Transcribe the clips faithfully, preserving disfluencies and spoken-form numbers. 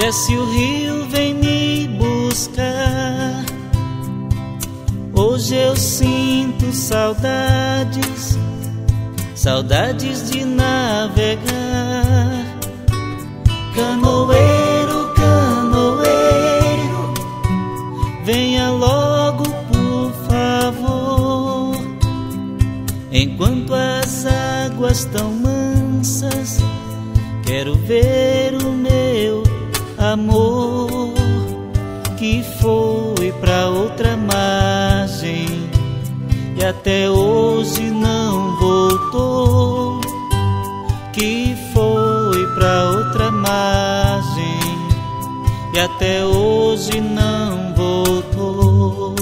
Desce o rio, vem me buscar. Hoje eu sinto saudades, saudades de navegar. Canoeiro, canoeiro, venha logo por favor. Enquanto as águas tão mansas, quero ver o meu amor que foi pra outra margem e até hoje não voltou. Que foi pra outra margem e até hoje não voltou.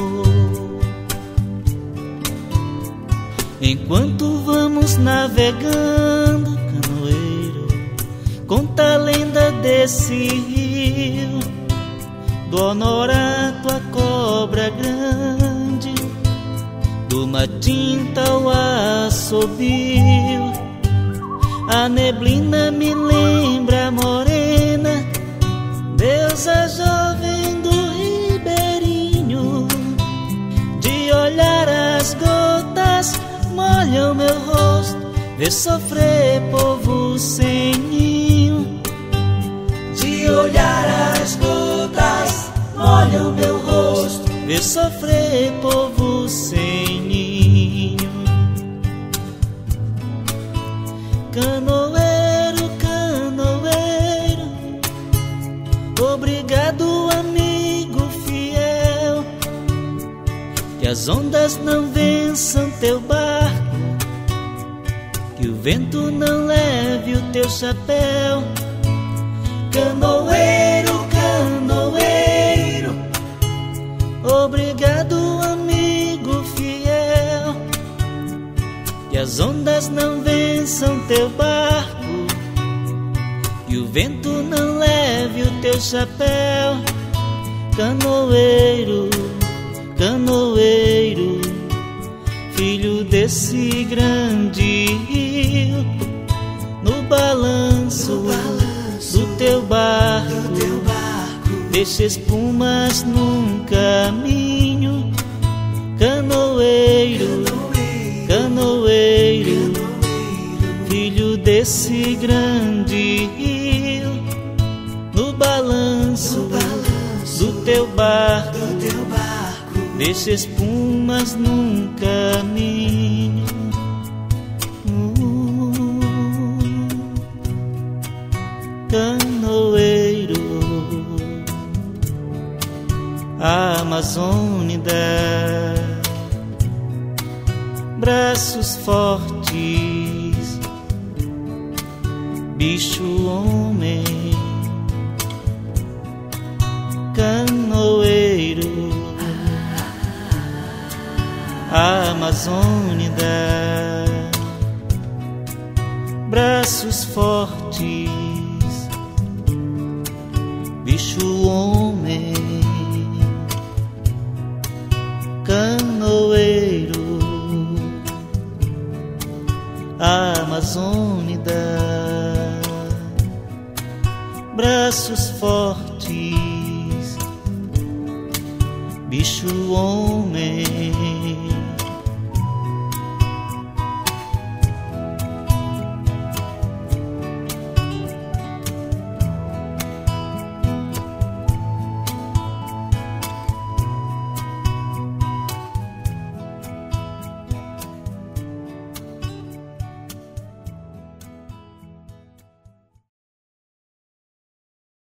Enquanto vamos navegando, canoeiro, conta a lenda desse rio, do honorato à cobra grande, do matinta ao assobio. A neblina me lembra a morena, deusa jovem do ribeirinho. De olhar as gotas molham meu rosto, ver sofrer povo sem ninho. De olhar as gotas molham meu rosto, ver sofrer povo sem ninho. Canoeiro, canoeiro, obrigado amigo fiel. Que as ondas não vençam teu barco, que o vento não leve o teu chapéu. Canoeiro, canoeiro, obrigado amigo fiel. Que as ondas não vençam teu barco, e o vento não leve o teu chapéu. Canoeiro, canoeiro, filho desse grande rio, no balanço, no balanço do teu barco, do teu barco, deixa espumas num caminho. Canoeiro, canoeiro, filho desse grande rio, no balanço, no balanço do teu barco, do teu barco, deixa espumas num caminho. uh, Canoeiro, a Amazônida, braços fortes, bicho homem. Canoeiro, a Amazônida, braços fortes, bicho homem. Canoeiro, a Amazônida, braços fortes, bicho homem.